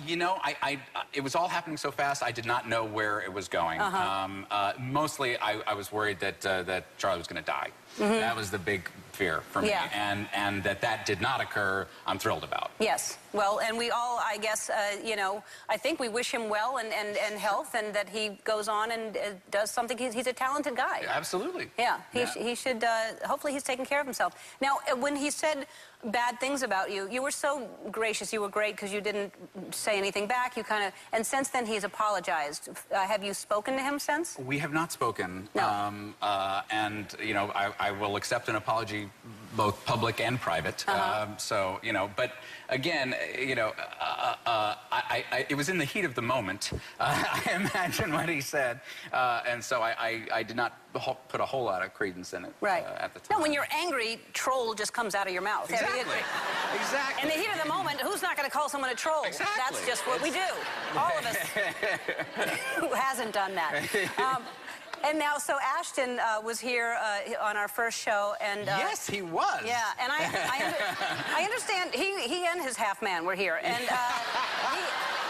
You know, it was all happening so fast, I did not know where it was going. Mostly, I was worried that Charlie was going to die. That was the big fear for me. And that did not occur, I'm thrilled about. Yes. Well, and we all, I guess, you know, I think we wish him well and health, and that he goes on and does something. He's a talented guy. Absolutely. Yeah. He should, hopefully he's taking care of himself. Now, when he said bad things about you, you were so gracious. You were great because you didn't say anything back. You kind of, and since then he's apologized. Have you spoken to him since? We have not spoken. No. And, you know, I will accept an apology, both public and private. So, you know, but again, you know, it was in the heat of the moment, I imagine what he said. And so I did not put a whole lot of credence in it at the time. No, when you're angry, troll just comes out of your mouth. Exactly. Exactly. In the heat of the moment, who's not going to call someone a troll? Exactly. That's just what we do. All of us. Who hasn't done that? And now, so Ashton was here on our first show, and yes, he was. Yeah, and I understand he and his half man were here, and